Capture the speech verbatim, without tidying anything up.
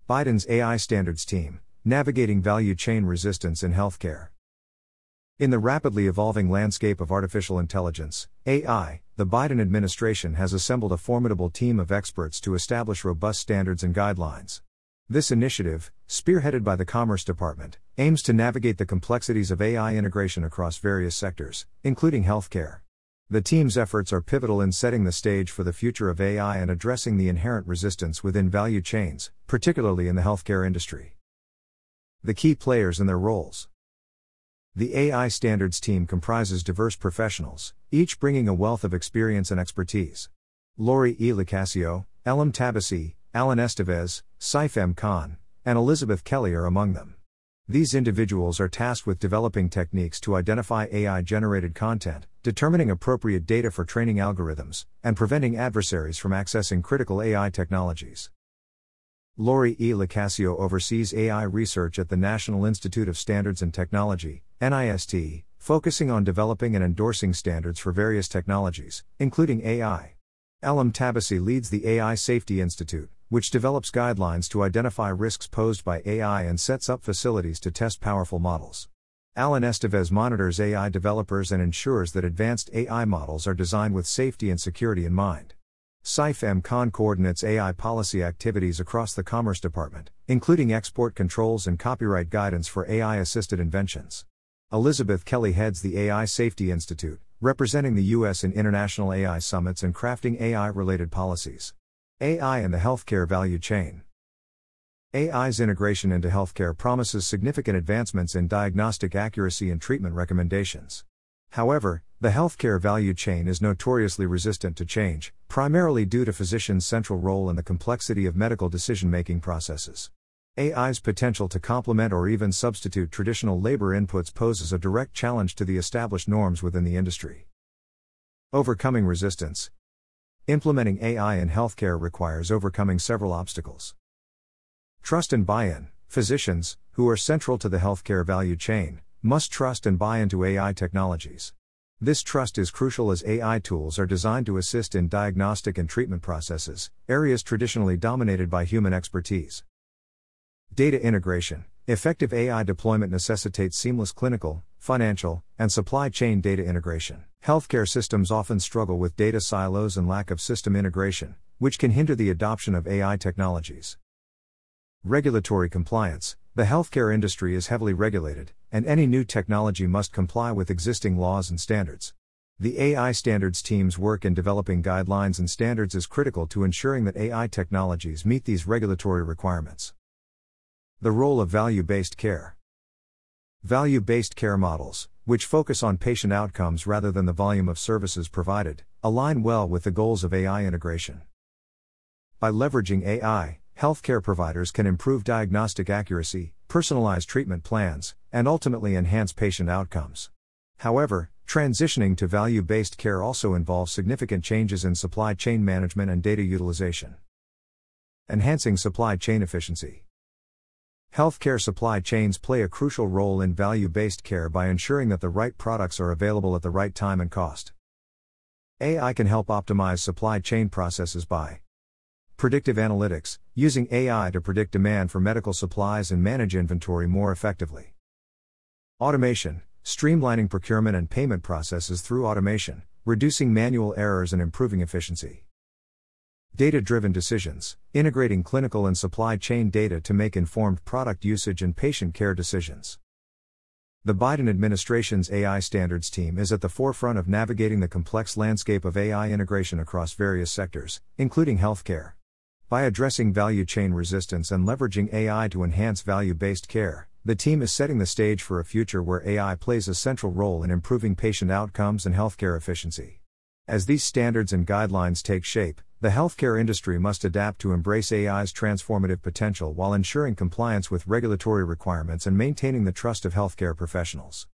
Biden's A I Standards Team, Navigating Value Chain Resistance in Healthcare. In the rapidly evolving landscape of artificial intelligence, A I, the Biden administration has assembled a formidable team of experts to establish robust standards and guidelines. This initiative, spearheaded by the Commerce Department, aims to navigate the complexities of A I integration across various sectors, including healthcare. The team's efforts are pivotal in setting the stage for the future of A I and addressing the inherent resistance within value chains, particularly in the healthcare industry. The key players and their roles. The A I Standards Team comprises diverse professionals, each bringing a wealth of experience and expertise. Lori E. Locascio, Elam Tabasi, Alan Estevez, Saif M. Khan, and Elizabeth Kelly are among them. These individuals are tasked with developing techniques to identify A I-generated content, determining appropriate data for training algorithms, and preventing adversaries from accessing critical A I technologies. Lori E. Locascio oversees A I research at the National Institute of Standards and Technology, N I S T, focusing on developing and endorsing standards for various technologies, including A I. Elam Tabasi leads the A I Safety Institute, which develops guidelines to identify risks posed by A I and sets up facilities to test powerful models. Alan Estevez monitors A I developers and ensures that advanced A I models are designed with safety and security in mind. Saif M. Khan coordinates A I policy activities across the Commerce Department, including export controls and copyright guidance for A I-assisted inventions. Elizabeth Kelly heads the A I Safety Institute, representing the U S in international A I summits and crafting A I-related policies. A I and the healthcare value chain. A I's integration into healthcare promises significant advancements in diagnostic accuracy and treatment recommendations. However, the healthcare value chain is notoriously resistant to change, primarily due to physicians' central role in the complexity of medical decision-making processes. A I's potential to complement or even substitute traditional labor inputs poses a direct challenge to the established norms within the industry. Overcoming resistance. Implementing A I in healthcare requires overcoming several obstacles. Trust and buy-in. Physicians, who are central to the healthcare value chain, must trust and buy into A I technologies. This trust is crucial as A I tools are designed to assist in diagnostic and treatment processes, areas traditionally dominated by human expertise. Data integration. Effective A I deployment necessitates seamless clinical, financial, and supply chain data integration. Healthcare systems often struggle with data silos and lack of system integration, which can hinder the adoption of A I technologies. Regulatory compliance. The healthcare industry is heavily regulated, and any new technology must comply with existing laws and standards. The A I Standards Team's work in developing guidelines and standards is critical to ensuring that A I technologies meet these regulatory requirements. The role of value-based care. Value-based care models, which focus on patient outcomes rather than the volume of services provided, align well with the goals of A I integration. By leveraging A I, healthcare providers can improve diagnostic accuracy, personalize treatment plans, and ultimately enhance patient outcomes. However, transitioning to value-based care also involves significant changes in supply chain management and data utilization. Enhancing supply chain efficiency. Healthcare supply chains play a crucial role in value-based care by ensuring that the right products are available at the right time and cost. A I can help optimize supply chain processes by predictive analytics, using A I to predict demand for medical supplies and manage inventory more effectively. Automation, streamlining procurement and payment processes through automation, reducing manual errors and improving efficiency. Data-driven decisions, integrating clinical and supply chain data to make informed product usage and patient care decisions. The Biden administration's A I Standards Team is at the forefront of navigating the complex landscape of A I integration across various sectors, including healthcare. By addressing value chain resistance and leveraging A I to enhance value-based care, the team is setting the stage for a future where A I plays a central role in improving patient outcomes and healthcare efficiency. As these standards and guidelines take shape, the healthcare industry must adapt to embrace A I's transformative potential while ensuring compliance with regulatory requirements and maintaining the trust of healthcare professionals.